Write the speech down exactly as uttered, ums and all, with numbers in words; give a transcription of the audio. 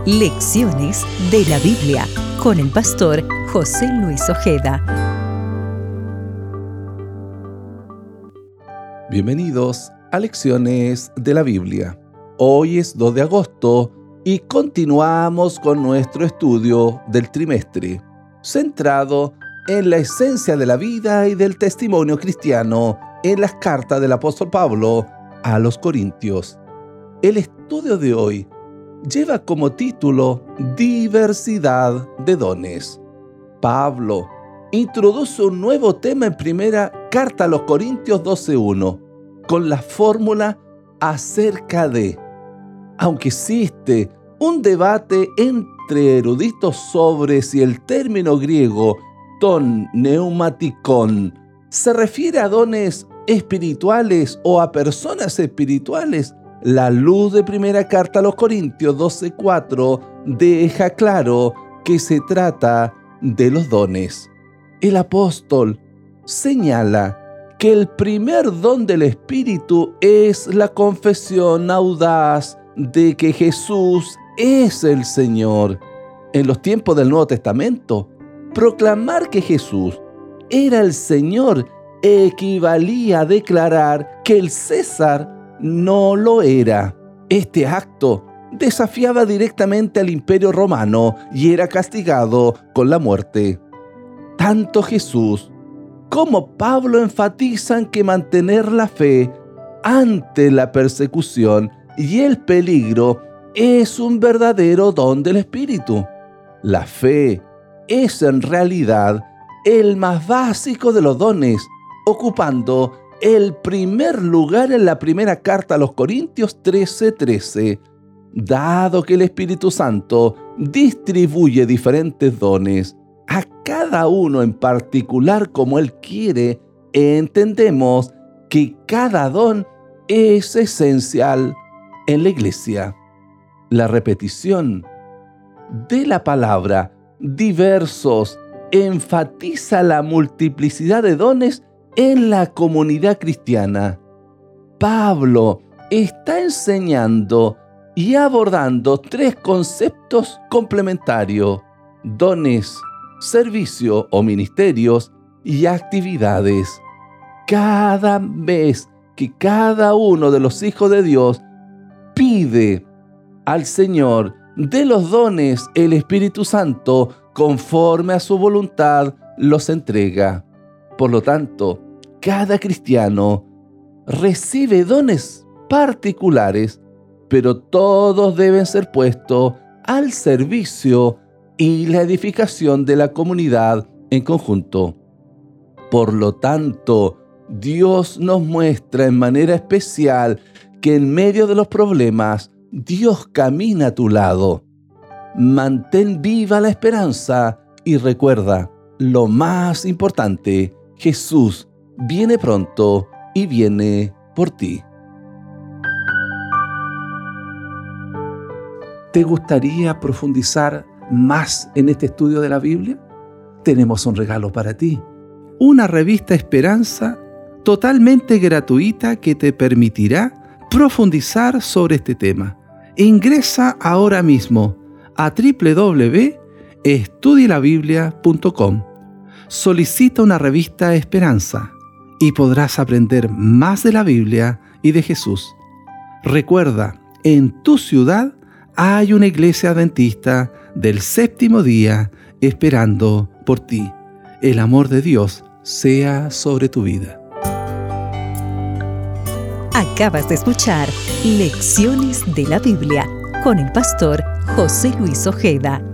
Lecciones de la Biblia con el pastor José Luis Ojeda. Bienvenidos a Lecciones de la Biblia. Hoy es dos de agosto y continuamos con nuestro estudio del trimestre, centrado en la esencia de la vida y del testimonio cristiano en las cartas del apóstol Pablo a los Corintios. El estudio de hoy lleva como título Diversidad de dones. Pablo introduce un nuevo tema en primera carta a los Corintios doce uno, con la fórmula acerca de. Aunque existe un debate entre eruditos sobre si el término griego ton neumatikon se refiere a dones espirituales o a personas espirituales, la luz de primera carta a los Corintios doce cuatro deja claro que se trata de los dones. El apóstol señala que el primer don del Espíritu es la confesión audaz de que Jesús es el Señor. En los tiempos del Nuevo Testamento, proclamar que Jesús era el Señor equivalía a declarar que el César no lo era. Este acto desafiaba directamente al Imperio Romano y era castigado con la muerte. Tanto Jesús como Pablo enfatizan que mantener la fe ante la persecución y el peligro es un verdadero don del Espíritu. La fe es en realidad el más básico de los dones, ocupando el primer lugar en la primera carta a los Corintios trece trece. Dado que el Espíritu Santo distribuye diferentes dones a cada uno en particular como Él quiere, entendemos que cada don es esencial en la iglesia. La repetición de la palabra diversos enfatiza la multiplicidad de dones en la comunidad cristiana. Pablo está enseñando y abordando tres conceptos complementarios: dones, servicio o ministerios y actividades. Cada vez que cada uno de los hijos de Dios pide al Señor de los dones, el Espíritu Santo, conforme a su voluntad, los entrega. Por lo tanto, cada cristiano recibe dones particulares, pero todos deben ser puestos al servicio y la edificación de la comunidad en conjunto. Por lo tanto, Dios nos muestra en manera especial que en medio de los problemas, Dios camina a tu lado. Mantén viva la esperanza y recuerda, lo más importante, Jesús viene pronto y viene por ti. ¿Te gustaría profundizar más en este estudio de la Biblia? Tenemos un regalo para ti. Una revista Esperanza totalmente gratuita que te permitirá profundizar sobre este tema. Ingresa ahora mismo a doble u doble u doble u punto estudie la biblia punto com. Solicita una revista Esperanza y podrás aprender más de la Biblia y de Jesús. Recuerda, en tu ciudad hay una iglesia adventista del séptimo día esperando por ti. El amor de Dios sea sobre tu vida. Acabas de escuchar Lecciones de la Biblia con el pastor José Luis Ojeda.